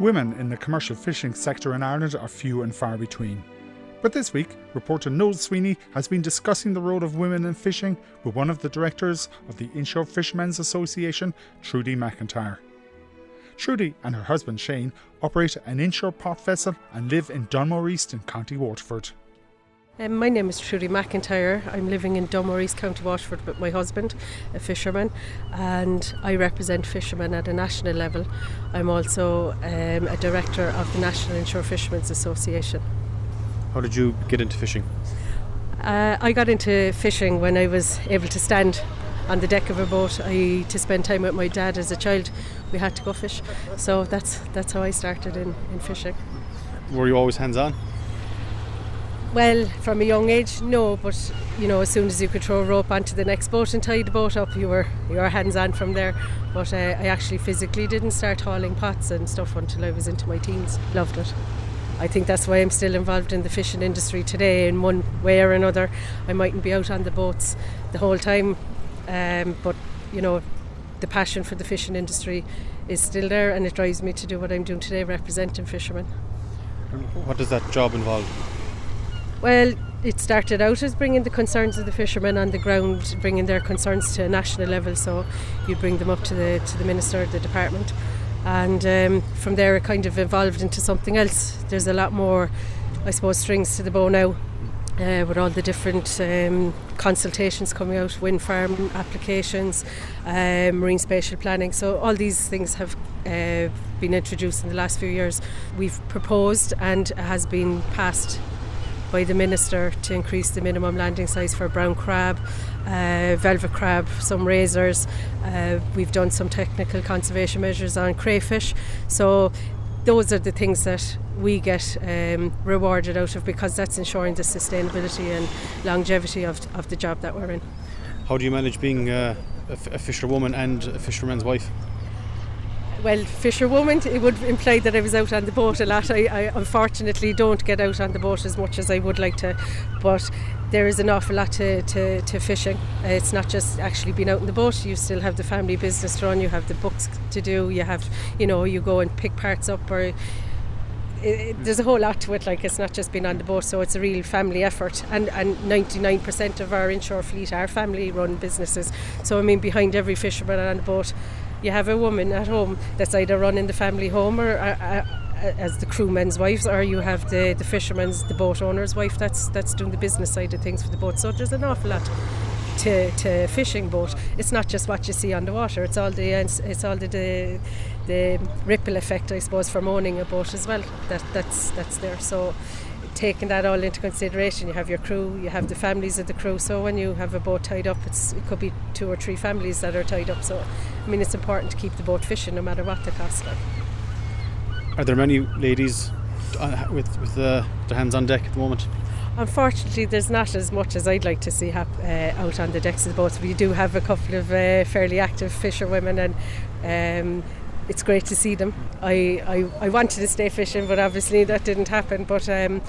Women in the commercial fishing sector in Ireland are few and far between. But this week, reporter Noel Sweeney has been discussing the role of women in fishing with one of the directors of the Inshore Fishermen's Association, Trudy McIntyre. Trudy and her husband Shane operate an inshore pot vessel and live in Dunmore East in County Waterford. My name is Trudy McIntyre. I'm living in Dunmore East, County Waterford with my husband, a fisherman, and I represent fishermen at a national level. I'm also a director of the National Inshore Fishermen's Association. How did you get into fishing? I got into fishing when I was able to stand on the deck of a boat. To spend time with my dad as a child, we had to go fish. So that's how I started in fishing. Were you always hands-on? Well, from a young age, no, but as soon as you could throw a rope onto the next boat and tie the boat up, you were hands-on from there. But I actually physically didn't start hauling pots and stuff until I was into my teens. Loved it. I think that's why I'm still involved in the fishing industry today in one way or another. I mightn't be out on the boats the whole time, but the passion for the fishing industry is still there, and it drives me to do what I'm doing today, representing fishermen. What does that job involve? Well, it started out as bringing the concerns of the fishermen on the ground, bringing their concerns to a national level, so you bring them up to the Minister, the department, and from there it kind of evolved into something else. There's a lot more, I suppose, strings to the bow now, with all the different consultations coming out, wind farm applications, marine spatial planning, so all these things have been introduced in the last few years. We've proposed, and it has been passed by the Minister, to increase the minimum landing size for brown crab, velvet crab, some razors. We've done some technical conservation measures on crayfish. So those are the things that we get rewarded out of, because that's ensuring the sustainability and longevity of the job that we're in. How do you manage being a fisherwoman and a fisherman's wife? Well, fisherwoman, it would imply that I was out on the boat a lot. I unfortunately don't get out on the boat as much as I would like to, but there is an awful lot to fishing. It's not just actually being out in the boat. You still have the family business to run, you have the books to do, you have, you go and pick parts up, or there's a whole lot to it. Like, it's not just being on the boat, so it's a real family effort, and 99% of our inshore fleet are family run businesses. So behind every fisherman on the boat you have a woman at home that's either running the family home or as the crewmen's wives, or you have the fisherman's, the boat owner's wife that's doing the business side of things for the boat. So there's an awful lot to fishing boat. It's not just what you see on the water, it's all the ripple effect, I suppose, from owning a boat as well, that's there. So taking that all into consideration, you have your crew, you have the families of the crew, so when you have a boat tied up, it could be 2 or 3 families that are tied up. So it's important to keep the boat fishing no matter what the cost. Are there many ladies with the hands on deck at the moment? Unfortunately, there's not as much as I'd like to see out on the decks of the boats. We do have a couple of fairly active fisherwomen, and it's great to see them. I wanted to stay fishing, but obviously that didn't happen. But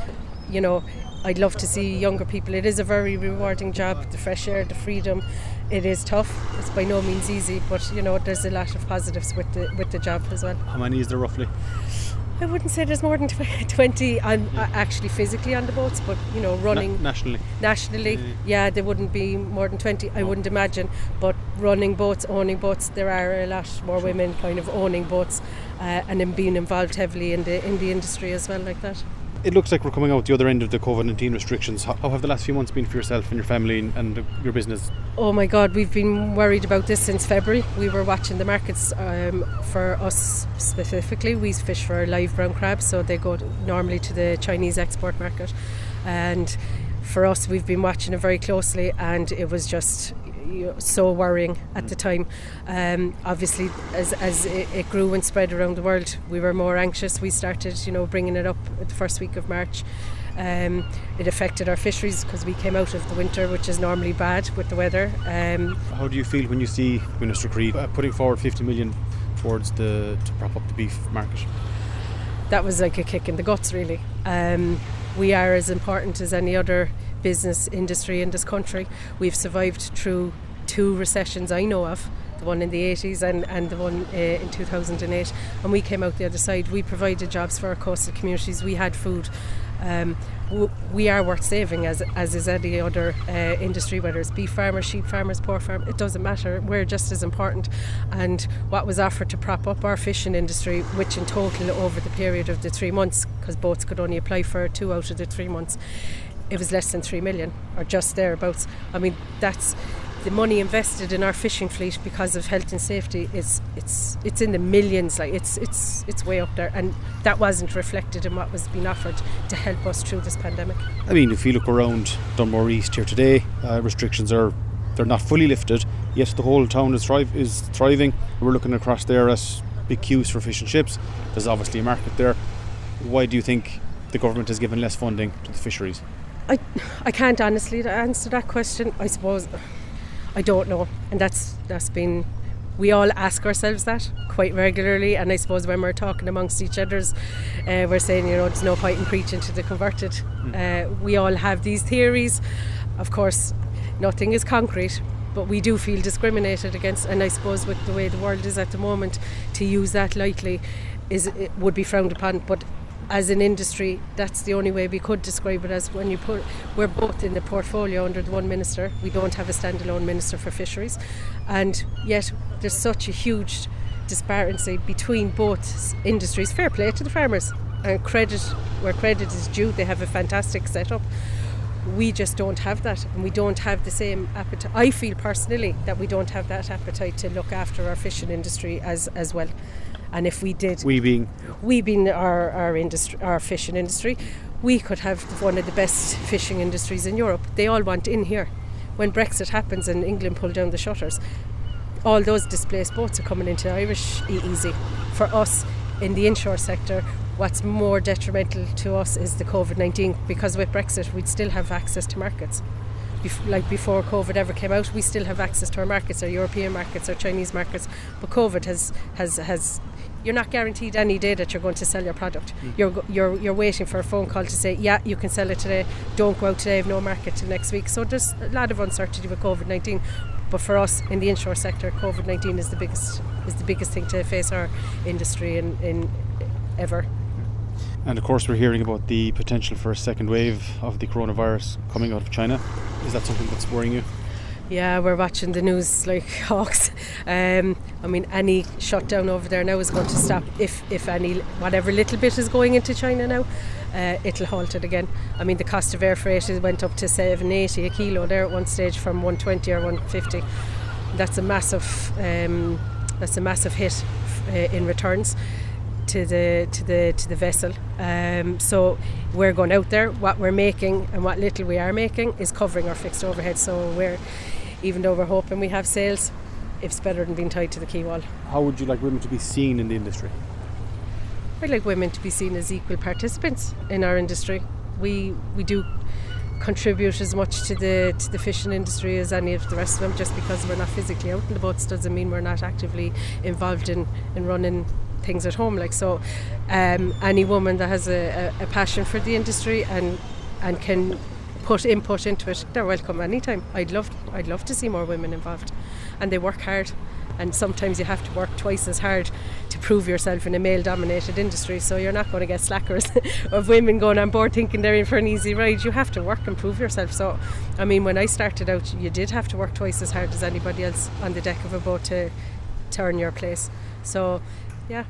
I'd love to see younger people. It is a very rewarding job. The fresh air, the freedom. It is tough. It's by no means easy, but there's a lot of positives with the job as well. How many is there roughly? I wouldn't say there's more than 20 actually physically on the boats, but running nationally, yeah, there wouldn't be more than 20. I wouldn't imagine. But running boats, owning boats, there are a lot more women kind of owning boats, and then being involved heavily in the industry as well, like that. It looks like we're coming out the other end of the COVID-19 restrictions. How have the last few months been for yourself and your family and your business? Oh my God, we've been worried about this since February. We were watching the markets. For us specifically, we fish for live brown crabs, so they go normally to the Chinese export market. And for us, we've been watching it very closely, and it was just so worrying at the time. Obviously, as it grew and spread around the world, we were more anxious. We started, bringing it up at the first week of March. It affected our fisheries because we came out of the winter, which is normally bad with the weather. How do you feel when you see Minister Creed putting forward 50 million towards to prop up the beef market? That was like a kick in the guts, really. We are as important as any other business industry in this country. We've survived through 2 recessions I know of. the one in the 80s and the one in 2008, and we came out the other side. We provided jobs for our coastal communities, we had food. We are worth saving as is any other industry, whether it's beef farmers, sheep farmers, pork farmers, it doesn't matter, we're just as important. And what was offered to prop up our fishing industry, which in total over the period of the 3 months, because boats could only apply for 2 out of the 3 months, it was less than 3 million, or just thereabouts. I mean, that's the money invested in our fishing fleet because of health and safety. It's in the millions, like it's way up there, and that wasn't reflected in what was being offered to help us through this pandemic. I mean, if you look around Dunmore East here today, restrictions they're not fully lifted, yet the whole town is thriving. We're looking across there at big queues for fish and chips. There's obviously a market there. Why do you think the government has given less funding to the fisheries? I can't honestly answer that question. I suppose I don't know, and that's been, we all ask ourselves that quite regularly, and I suppose when we're talking amongst each others, we're saying, there's no point in preaching to the converted. We all have these theories. Of course, nothing is concrete, but we do feel discriminated against, and I suppose with the way the world is at the moment, to use that lightly it would be frowned upon. But as an industry, that's the only way we could describe it, as when we're both in the portfolio under the one minister. We don't have a standalone minister for fisheries, and yet there's such a huge disparity between both industries. Fair play to the farmers, and credit where credit is due. They have a fantastic setup. We just don't have that, and we don't have the same appetite. I feel personally that we don't have that appetite to look after our fishing industry as well. And if we did, we being our industry, our fishing industry, we could have one of the best fishing industries in Europe. They all want in here. When Brexit happens and England pull down the shutters, all those displaced boats are coming into Irish EEZ. For us in the inshore sector, what's more detrimental to us is the COVID-19, because with Brexit we'd still have access to markets. Like before COVID ever came out, we still have access to our markets, our European markets, our Chinese markets. But COVID has you're not guaranteed any day that you're going to sell your product. You're waiting for a phone call to say, yeah, you can sell it today. Don't go out today. Have no market till next week. So there's a lot of uncertainty with COVID-19. But for us in the inshore sector, COVID-19 is the biggest thing to face our industry in ever. And of course we're hearing about the potential for a second wave of the coronavirus coming out of China. Is that something that's worrying you? Yeah, we're watching the news like hawks. I mean, any shutdown over there now is going to stop. If any, whatever little bit is going into China now, it'll halt it again. I mean, the cost of air freight went up to $7.80 a kilo there at one stage from $120 or $150. That's a massive hit in returns to the vessel. So we're going out there. What we're making and what little we are making is covering our fixed overhead. So even though we're hoping we have sales, it's better than being tied to the quay wall. How would you like women to be seen in the industry? I'd like women to be seen as equal participants in our industry. We do contribute as much to the fishing industry as any of the rest of them. Just because we're not physically out in the boats doesn't mean we're not actively involved in running things at home. Any woman that has a passion for the industry and can put input into it, they're welcome anytime. I'd love to see more women involved, and they work hard, and sometimes you have to work twice as hard to prove yourself in a male dominated industry. So you're not going to get slackers of women going on board thinking they're in for an easy ride. You have to work and prove yourself. So I mean, when I started out, you did have to work twice as hard as anybody else on the deck of a boat to earn your place. So yeah.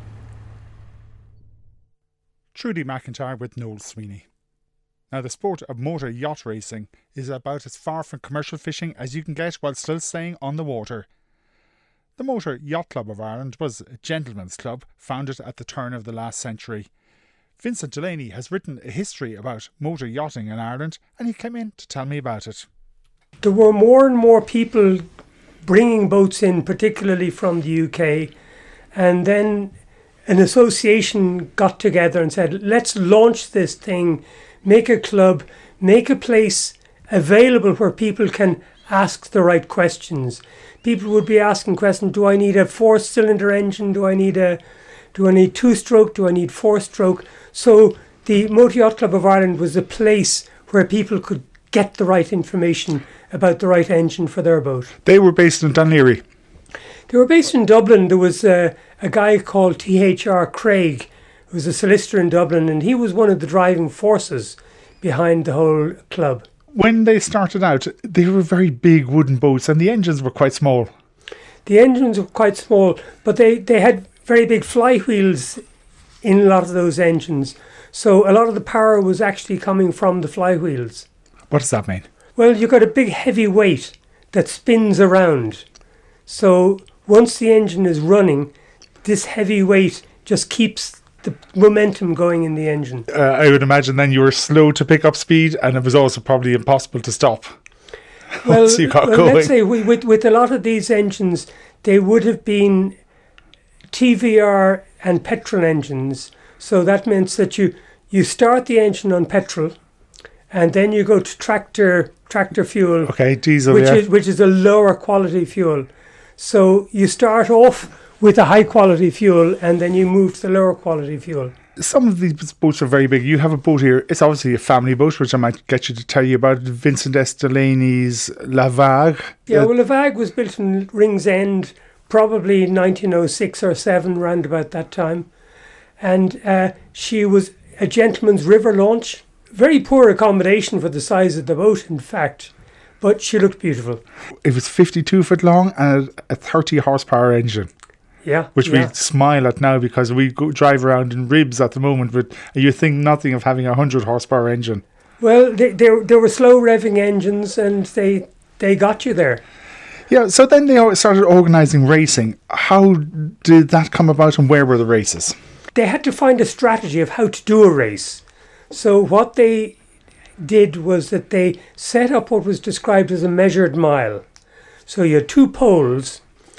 Trudy McIntyre with Noel Sweeney. Now, the sport of motor yacht racing is about as far from commercial fishing as you can get while still staying on the water. The Motor Yacht Club of Ireland was a gentleman's club founded at the turn of the last century. Vincent Delaney has written a history about motor yachting in Ireland, and he came in to tell me about it. There were more and more people bringing boats in, particularly from the UK, and then an association got together and said, let's launch this thing, make a club, make a place available where people can ask the right questions. People would be asking questions, do I need a 4-cylinder engine? Do I need 2-stroke? Do I need 4-stroke? So the Motor Yacht Club of Ireland was a place where people could get the right information about the right engine for their boat. They were based in Dunleary. They were based in Dublin. There was a guy called T.H.R. Craig, who was a solicitor in Dublin, and he was one of the driving forces behind the whole club. When they started out, they were very big wooden boats and the engines were quite small. The engines were quite small, but they had very big flywheels in a lot of those engines. So a lot of the power was actually coming from the flywheels. What does that mean? Well, you've got a big heavy weight that spins around. So once the engine is running, this heavy weight just keeps the momentum going in the engine. I would imagine then you were slow to pick up speed and it was also probably impossible to stop once you got going. Let's say with a lot of these engines, they would have been TVR and petrol engines. So that means that you start the engine on petrol and then you go to tractor fuel. Okay, diesel, which is a lower quality fuel. So you start off with a high quality fuel and then you move to the lower quality fuel. Some of these boats are very big. You have a boat here. It's obviously a family boat, which I might get you to tell you about. Vincent S. Delaney's La Vague. Yeah, well, La Vague was built in Ringsend, probably 1906 or 7, round about that time. And she was a gentleman's river launch. Very poor accommodation for the size of the boat, in fact. But she looked beautiful. It was 52 foot long and a 30 horsepower engine. Yeah. Which we smile at now because we drive around in ribs at the moment, but you think nothing of having a 100 horsepower engine. Well, they were slow revving engines and they got you there. Yeah, so then they started organising racing. How did that come about and where were the races? They had to find a strategy of how to do a race. So what they did was that they set up what was described as a measured mile. So you had 2 poles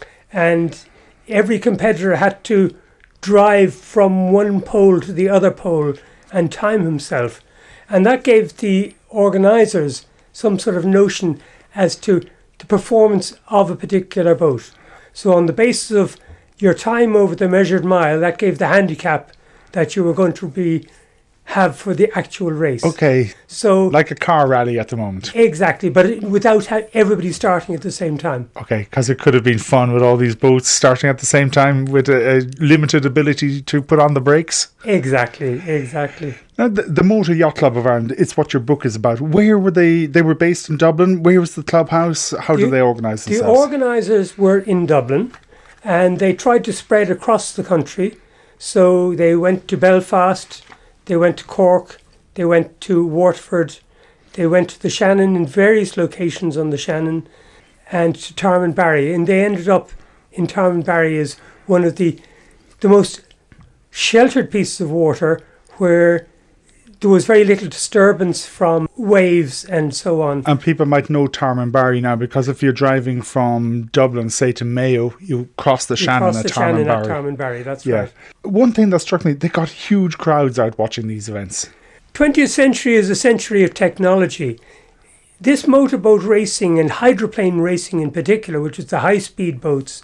and every competitor had to drive from one pole to the other pole and time himself. And that gave the organisers some sort of notion as to the performance of a particular boat. So on the basis of your time over the measured mile, that gave the handicap that you were going to have for the actual race. Okay, so like a car rally at the moment. Exactly, but without everybody starting at the same time. Okay, because it could have been fun with all these boats starting at the same time with a limited ability to put on the brakes. Exactly. Now, the Motor Yacht Club of Ireland, it's what your book is about. Where were they? They were based in Dublin. Where was the clubhouse? How did they organise themselves? The organisers were in Dublin and they tried to spread across the country. So they went to Belfast, they went to Cork, they went to Waterford, they went to the Shannon in various locations on the Shannon and to Tarmanbarry. And they ended up in Tarmanbarry as one of the most sheltered pieces of water where there was very little disturbance from waves and so on. And people might know Tarmanbarry now because if you're driving from Dublin, say to Mayo, you cross the Shannon at Tarmanbarry. That's right. One thing that struck me, they got huge crowds out watching these events. 20th century is a century of technology. This motorboat racing and hydroplane racing in particular, which is the high-speed boats,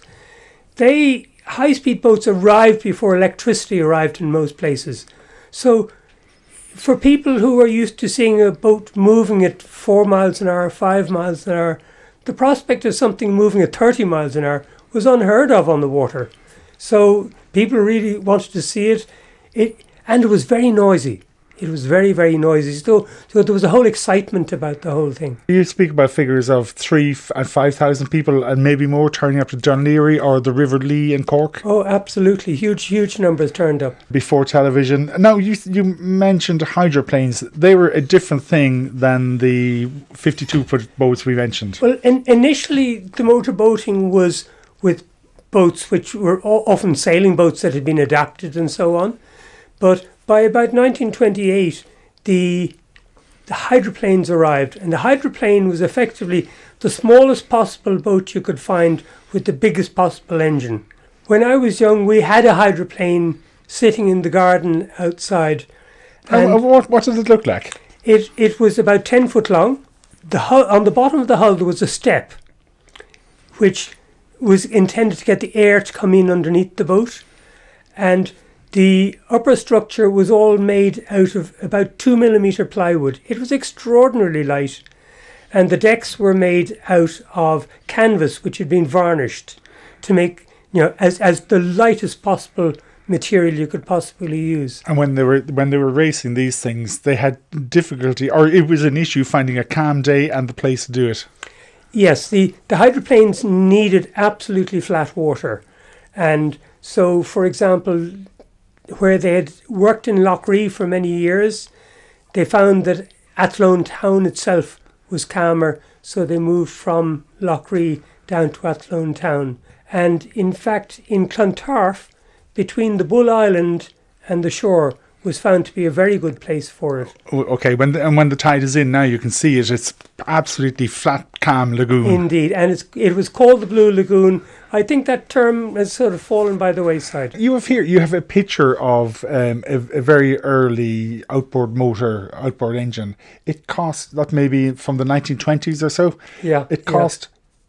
high-speed boats arrived before electricity arrived in most places. So for people who are used to seeing a boat moving at 4 miles an hour, 5 miles an hour, the prospect of something moving at 30 miles an hour was unheard of on the water. So people really wanted to see it. And it was very noisy. It was very, very noisy. So there was a whole excitement about the whole thing. You speak about figures of 3,000 and 5,000 people and maybe more turning up to Dún Laoghaire or the River Lee in Cork. Oh, absolutely. Huge numbers turned up. Before television. Now, you mentioned hydroplanes. They were a different thing than the 52-foot boats we mentioned. Well, initially the motorboating was with boats which were often sailing boats that had been adapted and so on. But by about 1928, the hydroplanes arrived, and the hydroplane was effectively the smallest possible boat you could find with the biggest possible engine. When I was young, we had a hydroplane sitting in the garden outside. And what did it look like? It was about 10 foot long. On the bottom of the hull there was a step, which was intended to get the air to come in underneath the boat, and the upper structure was all made out of about 2mm plywood. It was extraordinarily light, and the decks were made out of canvas which had been varnished. to make, as the lightest possible material you could possibly use. And when they were racing these things, they had difficulty, or it was an issue finding a calm day and the place to do it. Yes, the hydroplanes needed absolutely flat water. And so, for example, where they had worked in Loughrea for many years, they found that Athlone town itself was calmer, so they moved from Loughrea down to Athlone town. And in fact, in Clontarf, between the Bull Island and the shore, was found to be a very good place for it. Okay, when the tide is in now, you can see it. It's absolutely flat, calm lagoon. Indeed, and it was called the Blue Lagoon. I think that term has sort of fallen by the wayside. You have a picture of a very early outboard engine. It cost, that maybe from the 1920s or so. Yeah. It cost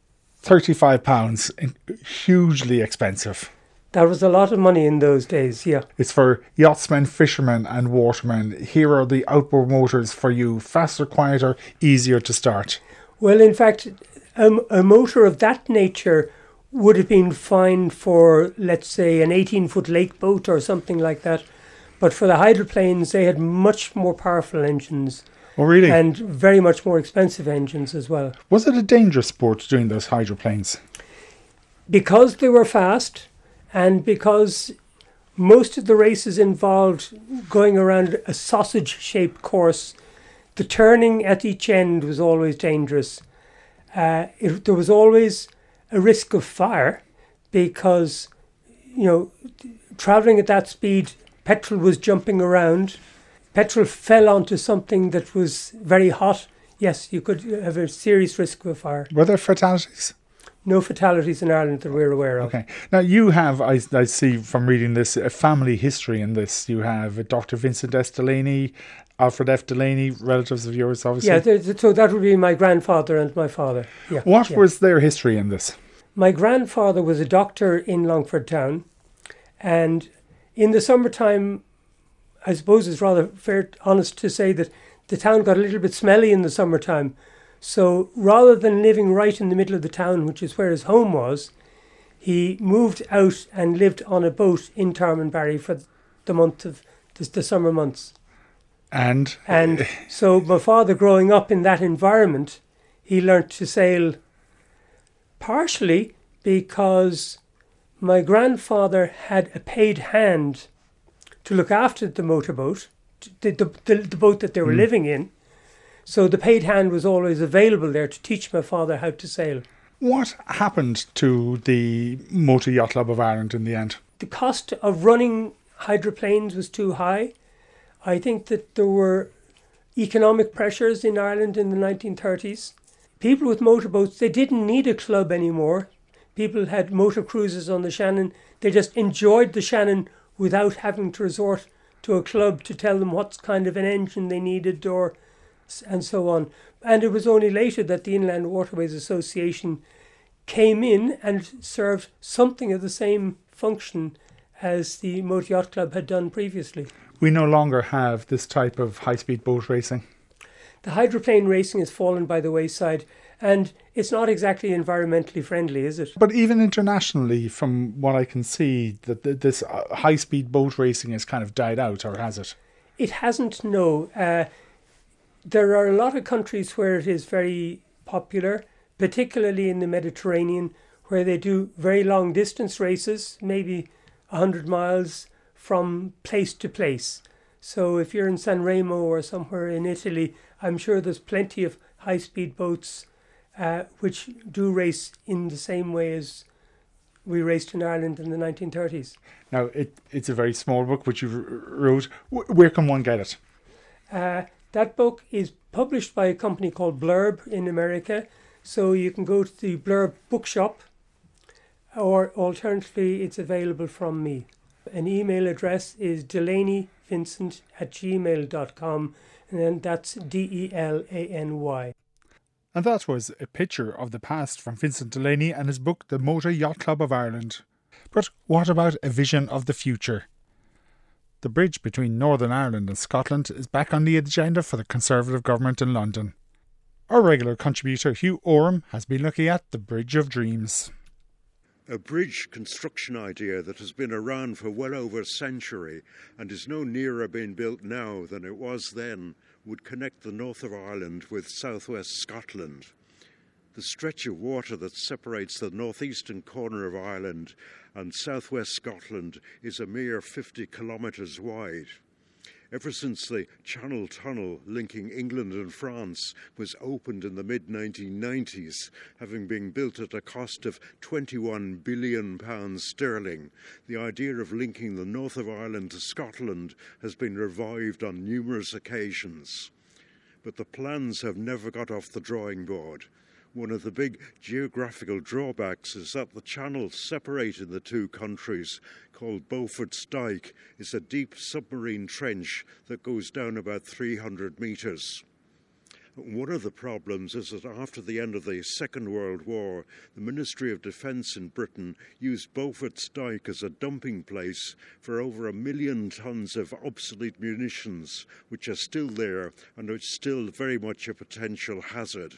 £35, hugely expensive. That was a lot of money in those days, yeah. It's for yachtsmen, fishermen and watermen. Here are the outboard motors for you. Faster, quieter, easier to start. Well, in fact, a motor of that nature would have been fine for, let's say, an 18-foot lake boat or something like that. But for the hydroplanes, they had much more powerful engines. Oh, really? And very much more expensive engines as well. Was it a dangerous sport doing those hydroplanes? Because they were fast, and because most of the races involved going around a sausage-shaped course, the turning at each end was always dangerous. There was always a risk of fire because, travelling at that speed, petrol was jumping around. Petrol fell onto something that was very hot. Yes, you could have a serious risk of a fire. Were there fatalities? No fatalities in Ireland that we're aware of. Okay. Now you have, I see from reading this, a family history in this. You have Dr. Vincent S. Delaney, Alfred F. Delaney, relatives of yours, obviously. Yeah, so that would be my grandfather and my father. Yeah. What was their history in this? My grandfather was a doctor in Longford Town, and in the summertime, I suppose it's rather honest to say that the town got a little bit smelly in the summertime. So rather than living right in the middle of the town, which is where his home was, he moved out and lived on a boat in Tarmanbarry for the month of the summer months. And so my father, growing up in that environment, he learnt to sail partially because my grandfather had a paid hand to look after the motorboat, the boat that they were living in. So the paid hand was always available there to teach my father how to sail. What happened to the Motor Yacht Club of Ireland in the end? The cost of running hydroplanes was too high. I think that there were economic pressures in Ireland in the 1930s. People with motorboats, they didn't need a club anymore. People had motor cruises on the Shannon. They just enjoyed the Shannon without having to resort to a club to tell them what kind of an engine they needed and so on. And it was only later that the Inland Waterways Association came in and served something of the same function as the Motor Yacht Club had done previously. We no longer have this type of high-speed boat racing. The hydroplane racing has fallen by the wayside, and it's not exactly environmentally friendly, is it? But even internationally, from what I can see, that this high-speed boat racing has kind of died out, or has it? It hasn't, no. There are a lot of countries where it is very popular, particularly in the Mediterranean, where they do very long distance races, maybe 100 miles from place to place. So if you're in San Remo or somewhere in Italy, I'm sure there's plenty of high-speed boats which do race in the same way as we raced in Ireland in the 1930s. Now, it's a very small book which you wrote. Where can one get it? That book is published by a company called Blurb in America, so you can go to the Blurb bookshop, or alternatively it's available from me. An email address is delaneyvincent@gmail.com, and then that's DELANY. And that was a picture of the past from Vincent Delaney and his book The Motor Yacht Club of Ireland. But what about a vision of the future? The bridge between Northern Ireland and Scotland is back on the agenda for the Conservative government in London. Our regular contributor Hugh Oram has been looking at the Bridge of Dreams. A bridge construction idea that has been around for well over a century and is no nearer being built now than it was then would connect the north of Ireland with southwest Scotland. The stretch of water that separates the northeastern corner of Ireland and southwest Scotland is a mere 50 kilometres wide. Ever since the Channel Tunnel linking England and France was opened in the mid-1990s, having been built at a cost of £21 billion sterling, the idea of linking the north of Ireland to Scotland has been revived on numerous occasions. But the plans have never got off the drawing board. One of the big geographical drawbacks is that the channel separating the two countries, called Beaufort's Dyke, is a deep submarine trench that goes down about 300 metres. One of the problems is that after the end of the Second World War, the Ministry of Defence in Britain used Beaufort's Dyke as a dumping place for over 1 million tonnes of obsolete munitions, which are still there and are still very much a potential hazard.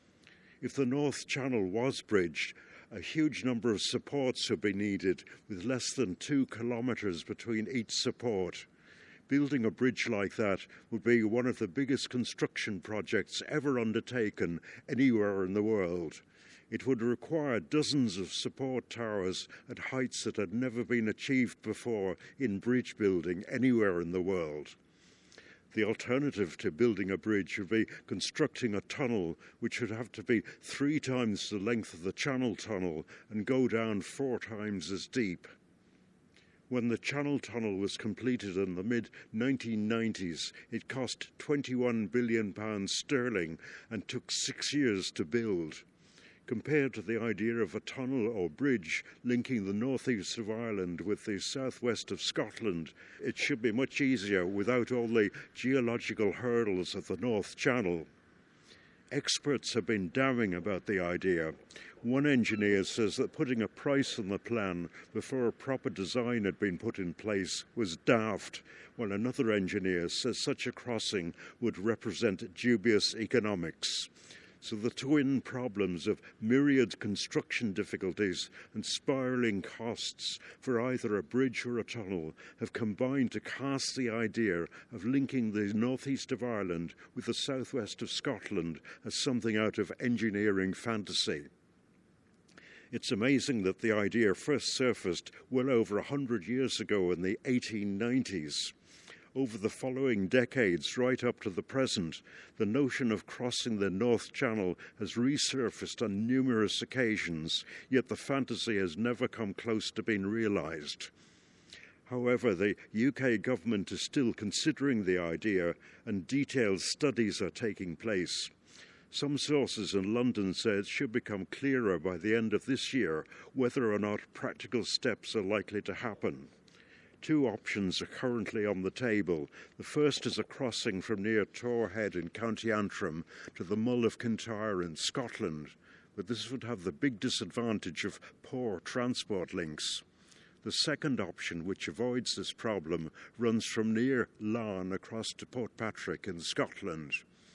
If the North Channel was bridged, a huge number of supports would be needed, with less than 2 kilometres between each support. Building a bridge like that would be one of the biggest construction projects ever undertaken anywhere in the world. It would require dozens of support towers at heights that had never been achieved before in bridge building anywhere in the world. The alternative to building a bridge would be constructing a tunnel which would have to be 3 times the length of the Channel Tunnel and go down 4 times as deep. When the Channel Tunnel was completed in the mid-1990s, it cost £21 billion sterling and took 6 years to build. Compared to the idea of a tunnel or bridge linking the northeast of Ireland with the southwest of Scotland, it should be much easier without all the geological hurdles of the North Channel. Experts have been damning about the idea. One engineer says that putting a price on the plan before a proper design had been put in place was daft, while another engineer says such a crossing would represent dubious economics. So the twin problems of myriad construction difficulties and spiralling costs for either a bridge or a tunnel have combined to cast the idea of linking the northeast of Ireland with the southwest of Scotland as something out of engineering fantasy. It's amazing that the idea first surfaced well over 100 years ago in the 1890s. Over the following decades, right up to the present, the notion of crossing the North Channel has resurfaced on numerous occasions, yet the fantasy has never come close to being realised. However, the UK government is still considering the idea, and detailed studies are taking place. Some sources in London say it should become clearer by the end of this year whether or not practical steps are likely to happen. 2 options are currently on the table. The first is a crossing from near Torhead in County Antrim to the Mull of Kintyre in Scotland, but this would have the big disadvantage of poor transport links. The second option, which avoids this problem, runs from near Larne across to Portpatrick in Scotland.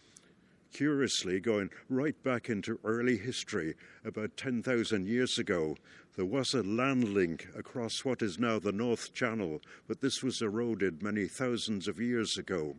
Curiously, going right back into early history, about 10,000 years ago, there was a land link across what is now the North Channel, but this was eroded many thousands of years ago.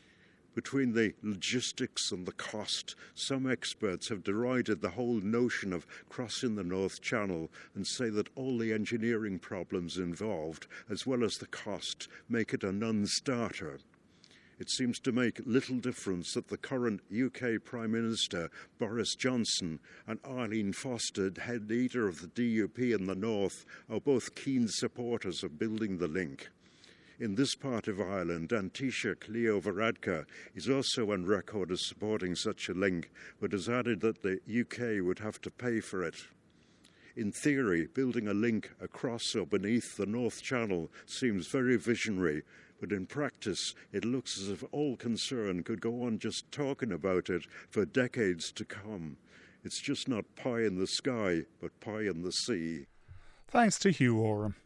Between the logistics and the cost, some experts have derided the whole notion of crossing the North Channel and say that all the engineering problems involved, as well as the cost, make it a non-starter. It seems to make little difference that the current UK Prime Minister, Boris Johnson, and Arlene Foster, head leader of the DUP in the north, are both keen supporters of building the link. In this part of Ireland, Antisha Cleo-Varadkar is also on record as supporting such a link, but has added that the UK would have to pay for it. In theory, building a link across or beneath the North Channel seems very visionary, but in practice it looks as if all concerned could go on just talking about it for decades to come. It's just not pie in the sky, but pie in the sea. Thanks to Hugh Oram.